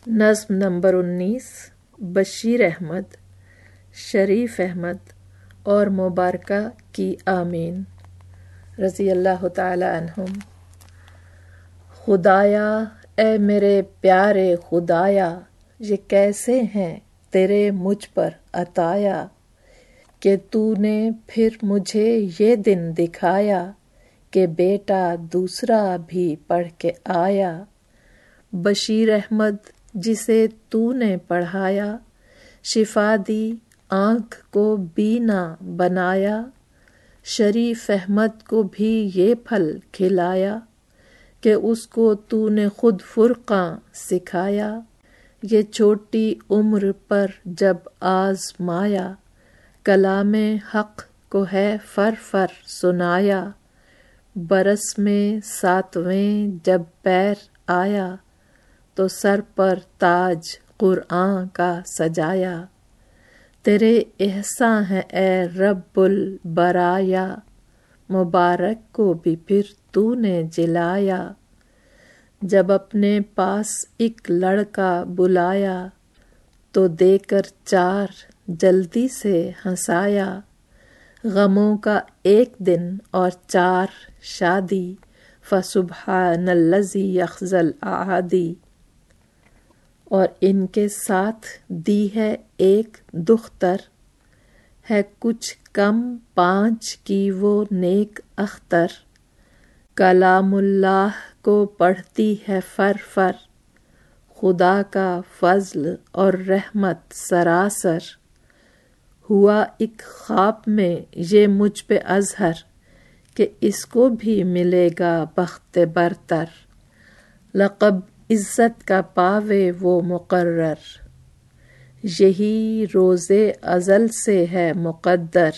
نظم نمبر 19 بشیر احمد، شریف احمد اور مبارکہ کی آمین رضی اللہ تعالی عنہم۔ خدایا اے میرے پیارے خدایا، یہ کیسے ہیں تیرے مجھ پر عطایا، کہ تو نے پھر مجھے یہ دن دکھایا، کہ بیٹا دوسرا بھی پڑھ کے آیا۔ بشیر احمد جسے تو نے پڑھایا، شفا دی آنکھ کو بینا بنایا، شریف احمد کو بھی یہ پھل کھلایا، کہ اس کو تو نے خود فرقاں سکھایا۔ یہ چھوٹی عمر پر جب آزمایا، کلام حق کو ہے فر فر سنایا۔ برس میں 7ویں جب پیر آیا، تو سر پر تاج قرآن کا سجایا۔ تیرے احسان ہے اے رب البرایا، مبارک کو بھی پھر تو نے جلایا۔ جب اپنے پاس ایک لڑکا بلایا، تو دے کر 4 جلدی سے ہنسایا۔ غموں کا ایک دن اور 4 شادی، فسبحان الذی یخزی الاعادی۔ اور ان کے ساتھ دی ہے ایک دختر، ہے کچھ کم 5 کی وہ نیک اختر۔ کلام اللہ کو پڑھتی ہے فر فر، خدا کا فضل اور رحمت سراسر۔ ہوا ایک خواب میں یہ مجھ پہ اظہر، کہ اس کو بھی ملے گا بخت برتر۔ لقب عزت کا پاوے وہ مقرر، یہی روز ازل سے ہے مقدر۔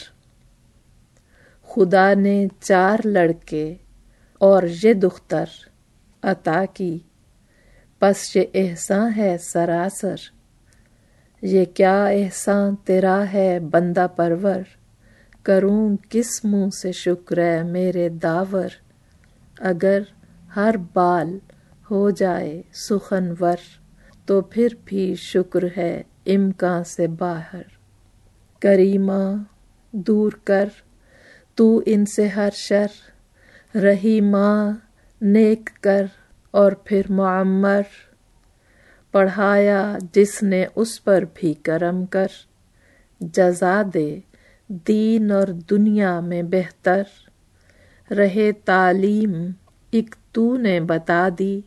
خدا نے 4 لڑکے اور یہ دختر عطا کی، پس یہ احسان ہے سراسر۔ یہ کیا احسان تیرا ہے بندہ پرور، کروں کس منہ سے شکر ہے میرے داور۔ اگر ہر بال ہو جائے سخنور، تو پھر بھی شکر ہے امکان سے باہر۔ کریمہ دور کر تو ان سے ہر شر، رحیمہ نیک کر اور پھر معمر۔ پڑھایا جس نے اس پر بھی کرم کر، جزا دے دین اور دنیا میں بہتر۔ رہے تعلیم ایک تو نے بتا دی،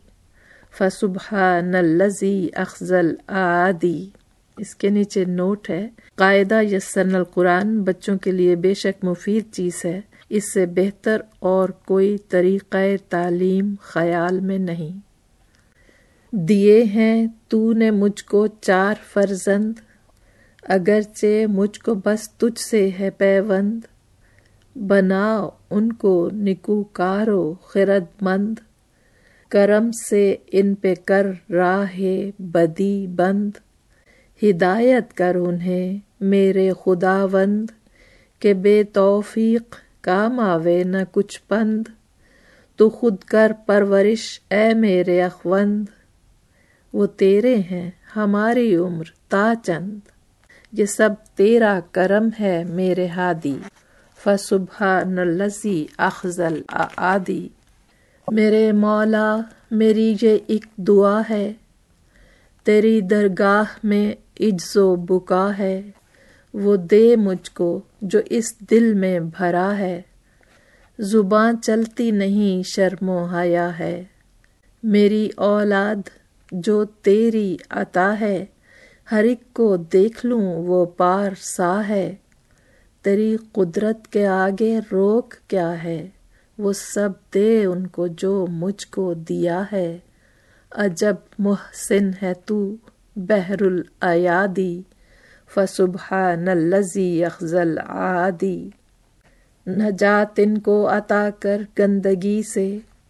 فسبحان الذی اخزی الاعادی۔ اس کے نیچے نوٹ ہے، قاعدہ یسرنا القرآن بچوں کے لیے بے شک مفید چیز ہے، اس سے بہتر اور کوئی طریقہ تعلیم خیال میں نہیں۔ دیے ہیں تو نے مجھ کو 4 فرزند، اگرچہ مجھ کو بس تجھ سے ہے پیوند۔ بنا ان کو نیکوکار و خرد مند، کرم سے ان پہ کر راہ بدی بند۔ ہدایت کر انہیں میرے خداوند، کہ بے توفیق کام آوے نہ کچھ پند۔ تو خود کر پرورش اے میرے اخوند، وہ تیرے ہیں ہماری عمر تا چند۔ یہ سب تیرا کرم ہے میرے ہادی، فسبحان الذی اخزی الاعادی۔ میرے مولا میری یہ ایک دعا ہے، تیری درگاہ میں عجز و بکا ہے۔ وہ دے مجھ کو جو اس دل میں بھرا ہے، زباں چلتی نہیں شرم و حیا ہے۔ میری اولاد جو تیری عطا ہے، ہر ایک کو دیکھ لوں وہ پارسا ہے۔ تیری قدرت کے آگے روک کیا ہے، وہ سب دے ان کو جو مجھ کو دیا ہے۔ عجب محسن ہے تو بحر الایادی، فسبحان الذی یخزی الاعادی۔ نجات ان کو عطا کر گندگی سے،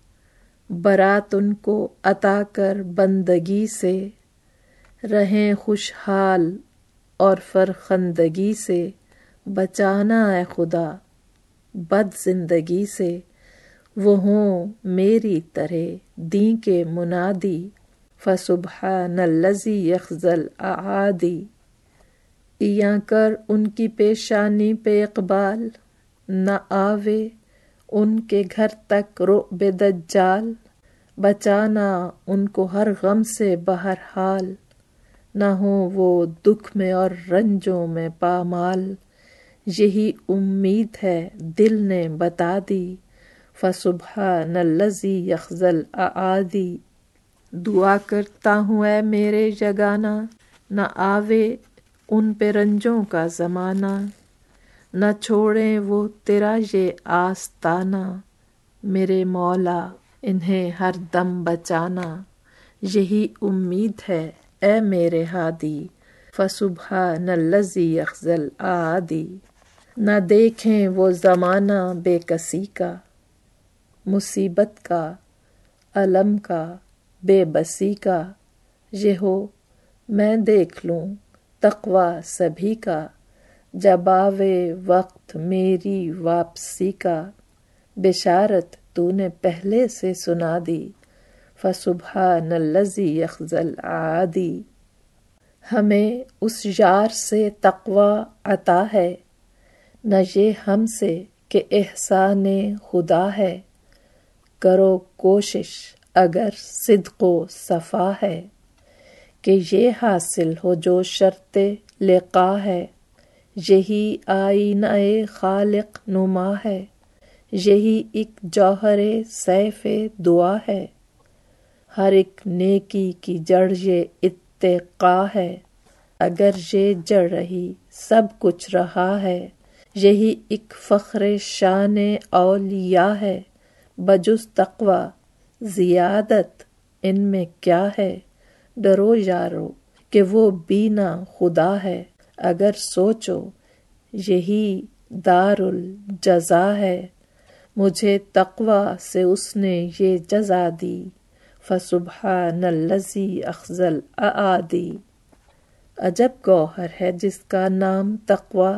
برات ان کو عطا کر بندگی سے۔ رہیں خوشحال اور فرخندگی سے، بچانا اے خدا بد زندگی سے۔ وہ ہوں میری طرح دین کے منادی، فسبحان الذی یخزی الاعادی، ایاں کر ان کی پیشانی پہ اقبال، نہ آوے ان کے گھر تک رعب دجال، بچانا ان کو ہر غم سے بہرحال، نہ ہوں وہ دکھ میں اور رنجوں میں پامال، یہی امید ہے دل نے بتا دی، فسبحان الذی یخزی الاعادی۔ دعا کرتا ہوں اے میرے یگانہ، نہ آوے ان پہ رنجوں کا زمانہ، نہ چھوڑیں وہ تیرا یہ آستانہ، میرے مولا انہیں ہر دم بچانا، یہی امید ہے اے میرے ہادی، فسبحان الذی یخزی الاعادی۔ نہ دیکھیں وہ زمانہ بے کسی کا، مصیبت کا، الم کا، بے بسی کا، یہ ہو میں دیکھ لوں تقویٰ سبھی کا، جب آوے وقت میری واپسی کا، بشارت تو نے پہلے سے سنا دی، فسبحان الذی یخزی الاعادی۔ ہمیں اس یار سے تقویٰ عطا ہے، نہ یہ ہم سے کہ احسان خدا ہے، کرو کوشش اگر صدق و صفا ہے، کہ یہ حاصل ہو جو شرط لقا ہے، یہی آئینہ خالق نما ہے، یہی ایک جوہر سیف دعا ہے، ہر ایک نیکی کی جڑ یہ اتقا ہے، اگر یہ جڑ رہی سب کچھ رہا ہے، یہی ایک فخر شان اولیاء ہے، بجز تقویٰ زیادت ان میں کیا ہے، ڈرو یارو کہ وہ بینا خدا ہے، اگر سوچو یہی دار الجزا ہے، مجھے تقویٰ سے اس نے یہ جزا دی، فسبحان الذی یخزی الاعادی۔ عجب گوہر ہے جس کا نام تقویٰ،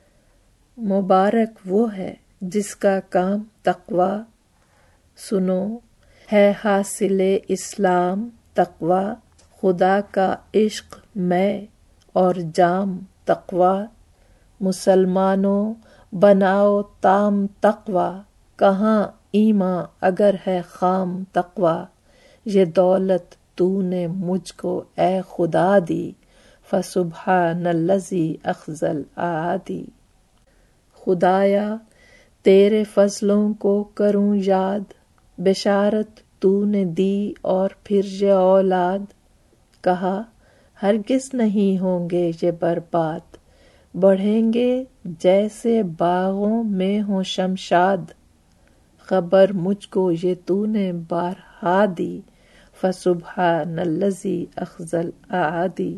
مبارک وہ ہے جس کا کام تقویٰ، سنو ہے حاصل اسلام تقویٰ، خدا کا عشق میں اور جام تقویٰ، مسلمانوں بناؤ تام تقویٰ، کہاں ایمان اگر ہے خام تقویٰ، یہ دولت تو نے مجھ کو اے خدا دی، فسبحان الذی یخزی الاعادی۔ خدایا تیرے فضلوں کو کروں یاد، بشارت تو نے دی اور پھر یہ اولاد، کہا ہرگز نہیں ہوں گے یہ برباد، بڑھیں گے جیسے باغوں میں ہوں شمشاد، خبر مجھ کو یہ تو نے بارہا دی، فسبحان الذی یخزی الاعادی۔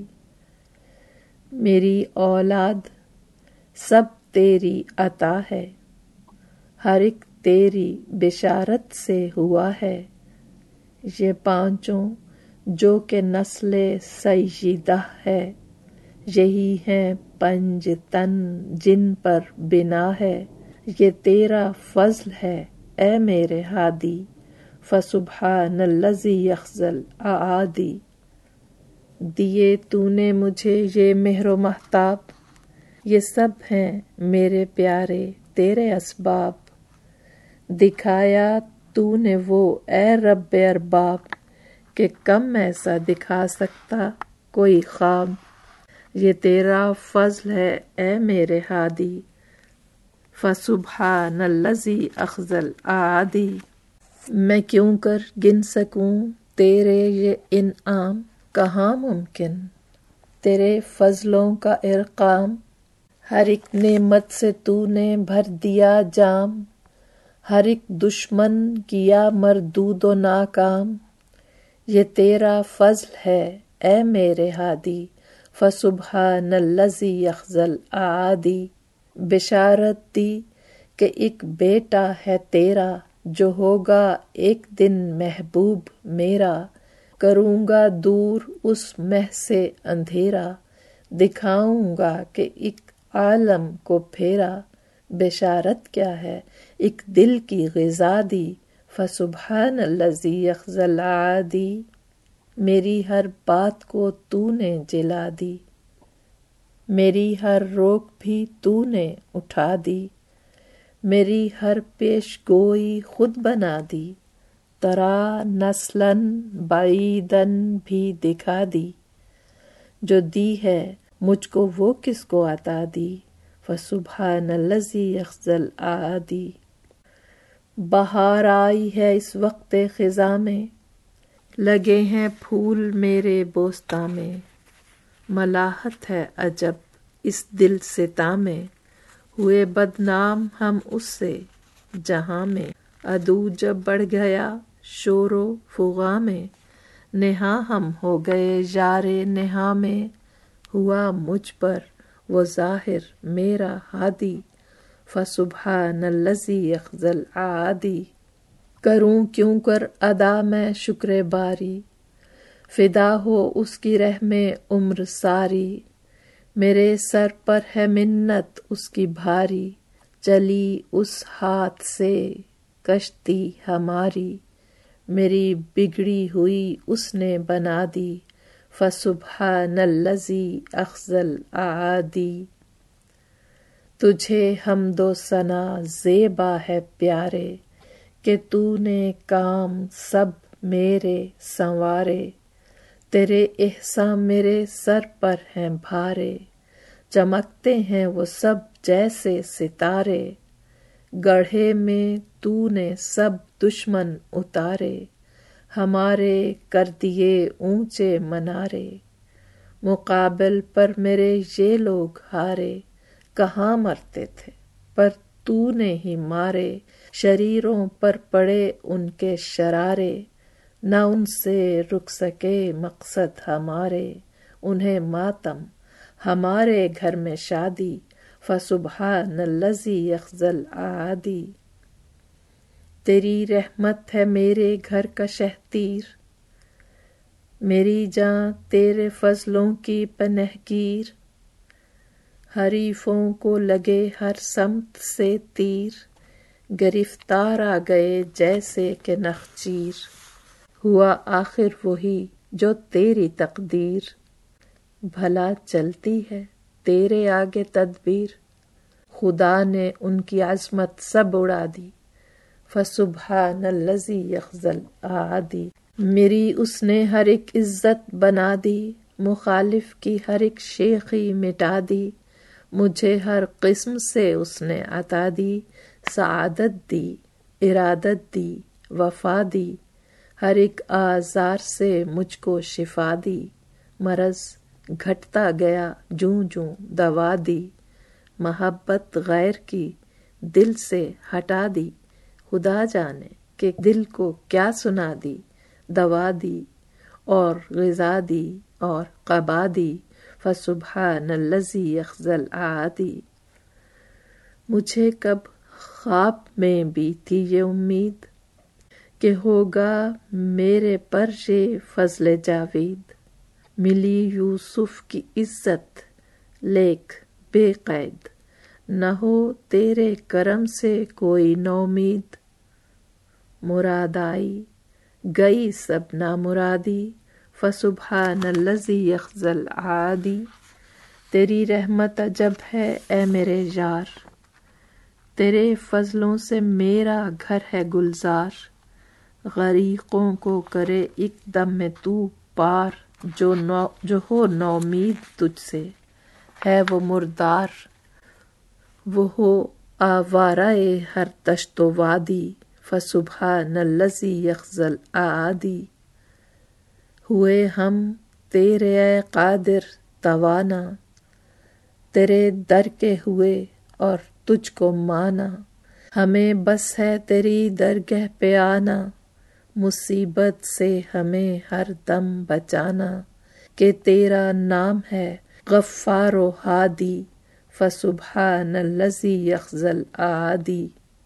میری اولاد سب تیری عطا ہے، ہر ایک تیری بشارت سے ہوا ہے، یہ پانچوں جو کہ نسل سیدہ ہے، یہی ہیں پنج تن جن پر بنا ہے، یہ تیرا فضل ہے اے میرے ہادی، فسبحان الذی یخزی الاعادی۔ دیے تو نے مجھے یہ مہر و مہتاب، یہ سب ہیں میرے پیارے تیرے اسباب، دکھایا تو نے وہ اے رب ارباب، کہ کم ایسا دکھا سکتا کوئی خواب، یہ تیرا فضل ہے اے میرے ہادی، فسبحان الذی یخزی الاعادی۔ میں کیوں کر گن سکوں تیرے یہ انعام، کہاں ممکن تیرے فضلوں کا ارقام، ہر ایک نعمت سے تو نے بھر دیا جام، ہر ایک دشمن کیا مردود و ناکام، یہ تیرا فضل ہے اے میرے ہادی، فسبحان الذی یخزی الاعادی۔ بشارت دی کہ ایک بیٹا ہے تیرا، جو ہوگا ایک دن محبوب میرا، کروں گا دور اس مہ سے اندھیرا، دکھاؤں گا کہ ایک عالم کو پھیرا، بشارت کیا ہے ایک دل کی غذا دی، فسبحان الذی یخزی الاعادی۔ میری ہر بات کو تو نے جلا دی، میری ہر روک بھی تو نے اٹھا دی، میری ہر پیش گوئی خود بنا دی، ترا نسلاً بعیداً بھی دکھا دی، جو دی ہے مجھ کو وہ کس کو عطا دی، فسبحان الذی یخزی الاعادی۔ بہار آئی ہے اس وقت خزاں میں، لگے ہیں پھول میرے بوستاں میں، ملاحت ہے عجب اس دل ستاں میں، ہوئے بدنام ہم اس سے جہاں میں، عدو جب بڑھ گیا شور و فغاں میں، نہاں ہم ہو گئے یار نہاں میں، ہوا مجھ پر وہ ظاہر میرا ہادی، فسبحان الذی یخزی الاعادی۔ کروں کیوں کر ادا میں شکر باری، فدا ہو اس کی رہ میں عمر ساری، میرے سر پر ہے منت اس کی بھاری، چلی اس ہاتھ سے کشتی ہماری، میری بگڑی ہوئی اس نے بنا دی، فسبحان الذی یخزی الاعادی۔ تجھے حمد و ثنا زیبا ہے پیارے، کہ تو نے کام سب میرے سنوارے، تیرے احسان میرے سر پر ہیں بھارے، چمکتے ہیں وہ سب جیسے ستارے، گڑھے میں تو نے سب دشمن اتارے، ہمارے کر دیے اونچے منارے، مقابل پر میرے یہ لوگ ہارے، کہاں مرتے تھے پر تو نے ہی مارے، شریروں پر پڑے ان کے شرارے، نہ ان سے رک سکے مقصد ہمارے، انہیں ماتم ہمارے گھر میں شادی، فسبحان الذی یخزی الاعادی۔ تیری رحمت ہے میرے گھر کا شہتیر، میری جاں تیرے فضلوں کی پناہ گیر، حریفوں کو لگے ہر سمت سے تیر، گرفتار آ گئے جیسے کہ نخچیر، ہوا آخر وہی جو تیری تقدیر، بھلا چلتی ہے تیرے آگے تدبیر، خدا نے ان کی عظمت سب اڑا دی، فسبحان الذی یخزی الاعادی۔ میری اس نے ہر ایک عزت بنا دی، مخالف کی ہر ایک شیخی مٹا دی، مجھے ہر قسم سے اس نے عطا دی، سعادت دی، ارادت دی، وفا دی، ہر ایک آزار سے مجھ کو شفا دی، مرض گھٹتا گیا جوں جوں دوا دی، محبت غیر کی دل سے ہٹا دی، خدا جانے کہ دل کو کیا سنا دی، دوا دی اور غذا دی اور قبا دی، فسبحان الذی یخزی الاعادی۔ مجھے کب خواب میں بھی تھی یہ امید، کہ ہوگا میرے پر یہ فضل جاوید، ملی یوسف کی عزت لیک بے قید، نہ ہو تیرے کرم سے کوئی نومید، مراد آئی گئی سب نامرادی، فسبحان الذی یخزی الاعادی۔ تیری رحمت عجب ہے اے میرے یار، تیرے فضلوں سے میرا گھر ہے گلزار، غریقوں کو کرے ایک دم میں تو پار، جو ہو نومید تجھ سے ہے وہ مردار، وہ ہو آوارہ ہر دشت و وادی، فسبحان الذی یخزی الاعادی۔ ہوئے ہم تیرے اے قادر توانا، تیرے در کے ہوئے اور تجھ کو مانا، ہمیں بس ہے تیری درگاہ پہ آنا، مصیبت سے ہمیں ہر دم بچانا، کہ تیرا نام ہے غفار و ہادی، فسبحان الذی یخزی الاعادی۔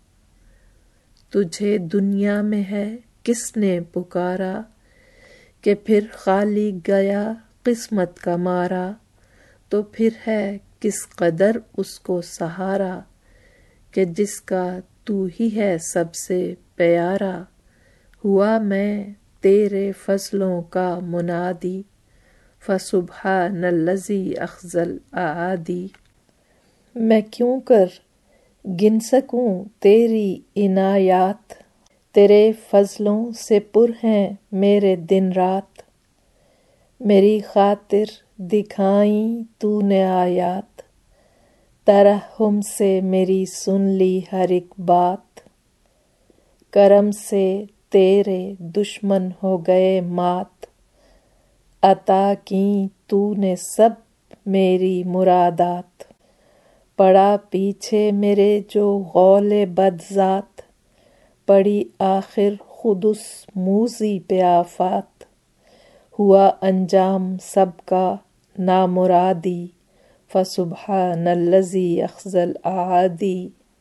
تجھے دنیا میں ہے کس نے پکارا، کہ پھر خالی گیا قسمت کا مارا، تو پھر ہے کس قدر اس کو سہارا، کہ جس کا تو ہی ہے سب سے پیارا، ہوا میں تیرے فضلوں کا منادی، فسبحان الذی اخزى الاعادی۔ میں کیوں کر گن سکوں تیری عنایات، تیرے فضلوں سے پر ہیں میرے دن رات۔ میری خاطر دکھائیں تو نے آیات، ترحم سے میری سن لی ہر ایک بات۔ کرم سے تیرے دشمن ہو گئے مات، عطا کیں تو نے سب میری مرادات۔ پڑا پیچھے میرے جو غول بد ذات، پڑی آخر خود اس موذی پہ آفات۔ ہوا انجام سب کا نامرادی، فسبحان الذی اخزى الاعادی۔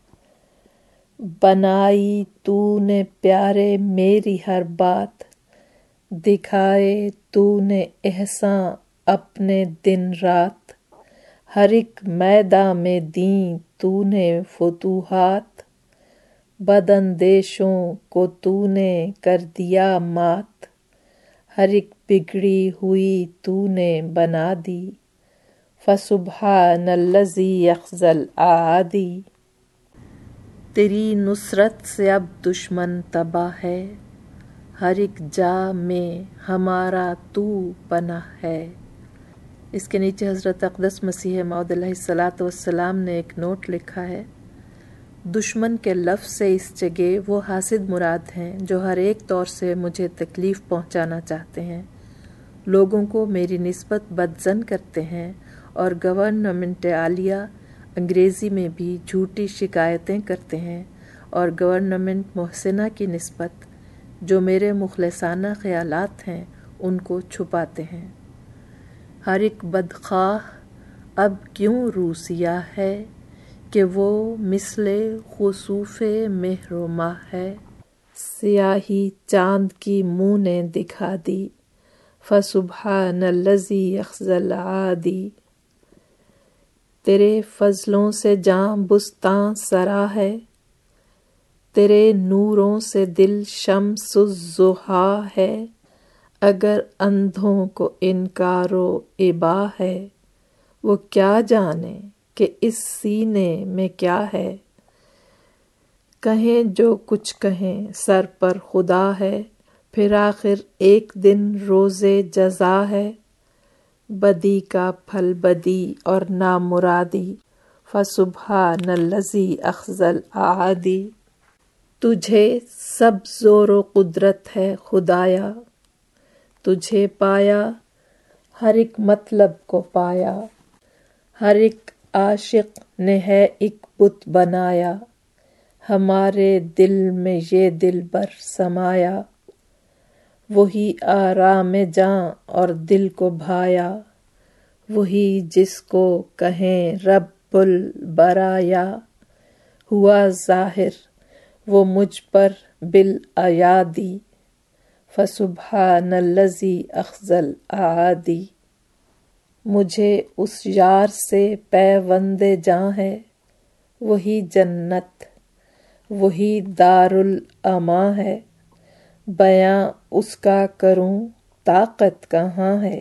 بنائی تو نے پیارے میری ہر بات، دکھائے تو نے احساں اپنے دن رات۔ ہر ایک میداں میں دیں تو نے فتوحات، بداندیشوں کو تو نے کر دیا مات۔ ہر ایک بگڑی ہوئی تو نے بنا دی، فسبحان الذی اخزى الاعادی۔ تیری نصرت سے اب دشمن تباہ ہے، ہر ایک جا میں ہمارا تو پناہ ہے۔ اس کے نیچے حضرت اقدس مسیح موعود علیہ الصلاۃ والسلام نے ایک نوٹ لکھا ہے: دشمن کے لفظ سے اس جگہ وہ حاسد مراد ہیں جو ہر ایک طور سے مجھے تکلیف پہنچانا چاہتے ہیں، لوگوں کو میری نسبت بدظن کرتے ہیں، اور گورنمنٹ عالیہ انگریزی میں بھی جھوٹی شکایتیں کرتے ہیں، اور گورنمنٹ محسنہ کی نسبت جو میرے مخلصانہ خیالات ہیں ان کو چھپاتے ہیں۔ ہر ایک بدخواہ اب کیوں رو سیاہ ہے، کہ وہ مثل خسوف مہر و ماہ ہے۔ سیاہی چاند کی منہ نے دکھا دی، فسبحان الذی اخزى الاعادی۔ تیرے فضلوں سے جاں بستاں سرا ہے، تیرے نوروں سے دل شمس الضحیٰ ہے۔ اگر اندھوں کو انکار و ابا ہے، وہ کیا جانے کہ اس سینے میں کیا ہے۔ کہیں جو کچھ کہیں سر پر خدا ہے، پھر آخر ایک دن روز جزا ہے۔ بدی کا پھل بدی اور نامرادی، فسبحان الذی اخزى الاعادی۔ تجھے سب زور و قدرت ہے خدایا، تجھے پایا ہر ایک مطلب کو پایا۔ ہر ایک عاشق نے ہے ایک بت بنایا، ہمارے دل میں یہ دلبر سمایا۔ وہی آرام جاں اور دل کو بھایا، وہی جس کو کہیں رب البرایا۔ ہوا ظاہر وہ مجھ پر بالایادی، فسبحان الذی اخزى الاعادی۔ مجھے اس یار سے پیوند جاں ہے، وہی جنت وہی دار الامان ہے۔ بیاں اس کا کروں طاقت کہاں ہے،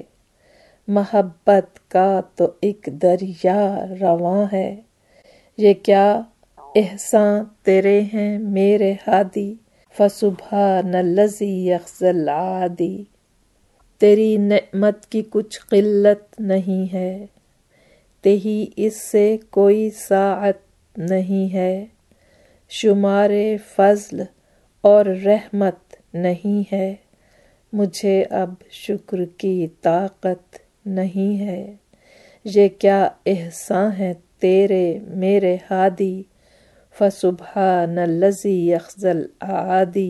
محبت کا تو ایک دریا رواں ہے۔ یہ کیا احساں تیرے ہیں میرے ہادی، فسبحان الذی اخزى الاعادی۔ تیری نعمت کی کچھ قلت نہیں ہے، تہی اس سے کوئی ساعت نہیں ہے۔ شمار فضل اور رحمت نہیں ہے، مجھے اب شکر کی طاقت نہیں ہے۔ یہ کیا احساں ہے تیرے میرے ہادی، فسبحان الذی اخزى الاعادی۔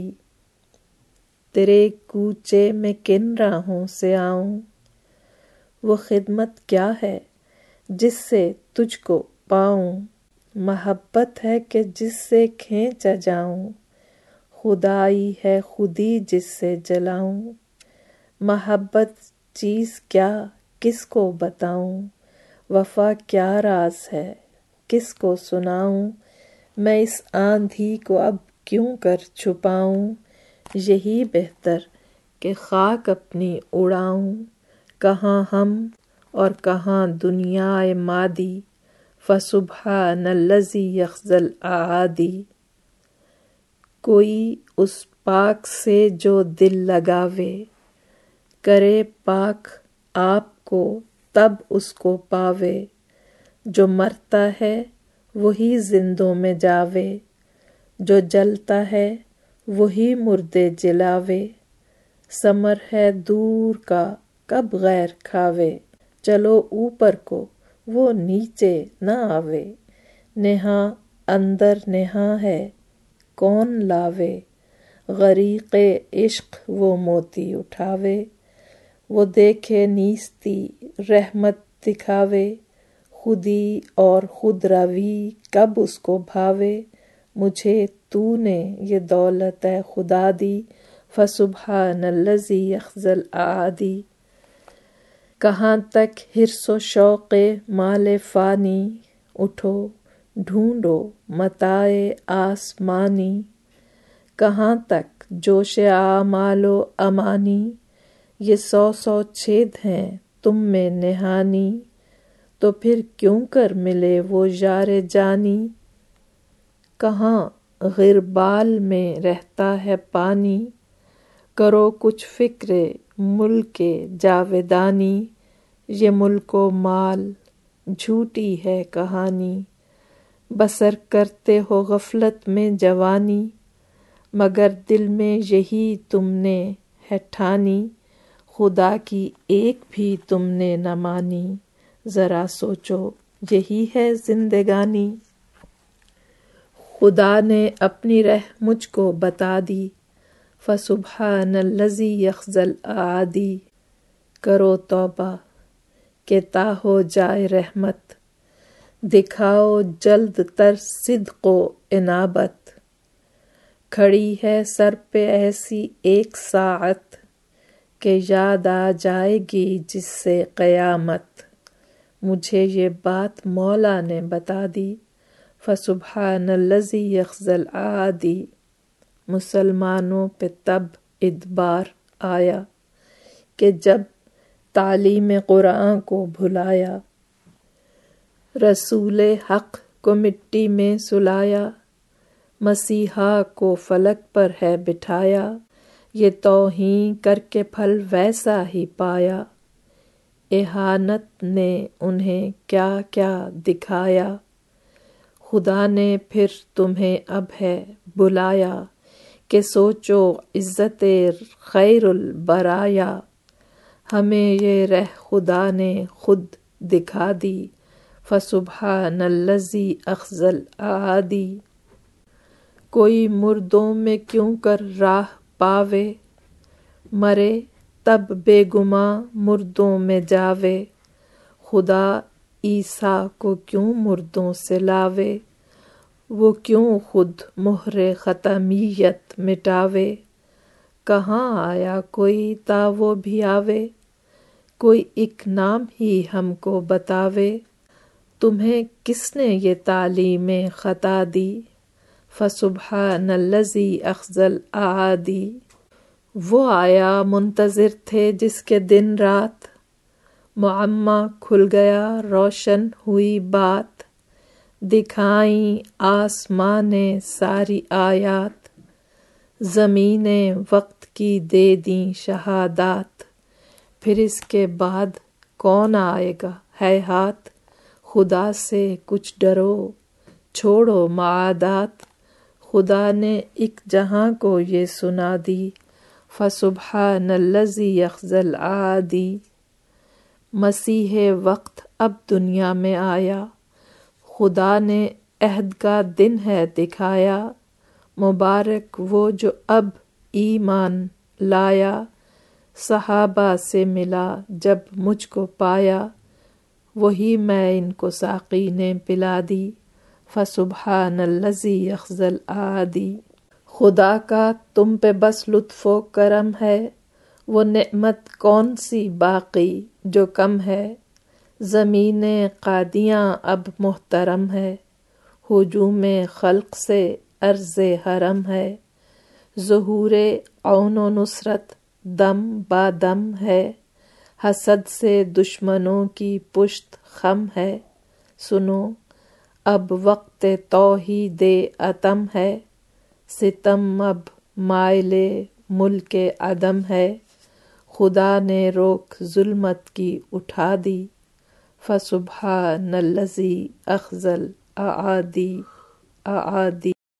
تیرے کوچے میں کن راہوں سے آؤں، وہ خدمت کیا ہے جس سے تجھ کو پاؤں۔ محبت ہے کہ جس سے کھینچا جاؤں، خدائی ہے خودی جس سے جلاؤں۔ محبت چیز کیا کس کو بتاؤں، وفا کیا راز ہے کس کو سناؤں۔ میں اس آندھی کو اب کیوں کر چھپاؤں، یہی بہتر کہ خاک اپنی اڑاؤں، کہاں ہم اور کہاں دنیائے مادی، فسبحان الذی یخزی الاعادی۔ کوئی اس پاک سے جو دل لگاوے، کرے پاک آپ کو تب اس کو پاوے۔ جو مرتا ہے وہی زندوں میں جاوے، جو جلتا ہے وہی مردے جلاوے۔ ثمر ہے دور کا کب غیر کھاوے، چلو اوپر کو وہ نیچے نہ آوے۔ نہاں اندر نہاں ہے کون لاوے، غریق عشق وہ موتی اٹھاوے۔ وہ دیکھے نیستی رحمت دکھاوے، خودی اور خود روی کب اس کو بھاوے۔ مجھے تو نے یہ دولت خدا دی، فسبحان الذی یخزی الاعادی۔ کہاں تک حرص و شوق مال فانی، اٹھو ڈھونڈو متاع آسمانی۔ کہاں تک جوش آمال و امانی، یہ 100 چھید ہیں تم میں نہانی۔ تو پھر کیوں کر ملے وہ یار جانی، کہاں غربال میں رہتا ہے پانی۔ کرو کچھ فکر ملک جاودانی، یہ ملک و مال جھوٹی ہے کہانی۔ بسر کرتے ہو غفلت میں جوانی، مگر دل میں یہی تم نے ہے ٹھانی۔ خدا کی ایک بھی تم نے نہ مانی، ذرا سوچو یہی ہے زندگانی۔ خدا نے اپنی رہ مجھ کو بتا دی، فسبحان الذی یخزی الاعادی۔ کرو توبہ کہ تا ہو جائے رحمت، دکھاؤ جلد تر صدق و انابت۔ کھڑی ہے سر پہ ایسی ایک ساعت، کہ یاد آ جائے گی جس سے قیامت۔ مجھے یہ بات مولا نے بتا دی، فسبحان الذی یخزی الاعادی۔ مسلمانوں پہ تب ادبار آیا کہ جب تعلیم قرآن کو بھلایا، رسول حق کو مٹی میں سلایا، مسیحا کو فلک پر ہے بٹھایا۔ یہ توہین کر کے پھل ویسا ہی پایا، اہانت نے انہیں کیا کیا دکھایا۔ خدا نے پھر تمہیں اب ہے بلایا، کہ سوچو عزت خیر البرایا۔ ہمیں یہ رہ خدا نے خود دکھا دی، فسبحان الذی یخزی الاعادی۔ کوئی مردوں میں کیوں کر راہ پاوے، مرے تب بے گماں مردوں میں جاوے۔ خدا عیسیٰ کو کیوں مردوں سے لاوے، وہ کیوں خود مہر ختمیت مٹاوے۔ کہاں آیا کوئی تا وہ بھی آوے، کوئی ایک نام ہی ہم کو بتاوے۔ تمہیں کس نے یہ تعلیم خطا دی، فسبحان الذی یخزی الاعادی۔ وہ آیا منتظر تھے جس کے دن رات، معمہ کھل گیا روشن ہوئی بات۔ دکھائیں آسمان نے ساری آیات، زمین وقت کی دے دیں شہادات۔ پھر اس کے بعد کون آئے گا ہیہات، خدا سے کچھ ڈرو چھوڑو معادات۔ خدا نے ایک جہاں کو یہ سنا دی، فسبحان الذی یخزی الاعادی۔ مسیح وقت اب دنیا میں آیا، خدا نے عہد کا دن ہے دکھایا۔ مبارک وہ جو اب ایمان لایا، صحابہ سے ملا جب مجھ کو پایا، وہی میں ان کو ساقی نے پلا دی، فسبحان الذی یخزی الاعادی۔ خدا کا تم پہ بس لطف و کرم ہے، وہ نعمت کون سی باقی جو کم ہے۔ زمین قادیاں اب محترم ہے، ہجوم خلق سے عرض حرم ہے۔ ظہور عون و نصرت دم با دم ہے، حسد سے دشمنوں کی پشت خم ہے۔ سنو اب وقت توحید عدم ہے، ستم اب مائل ملک عدم ہے۔ خدا نے روک ظلمت کی اٹھا دی، فسبحان الذی اخزی الاعادی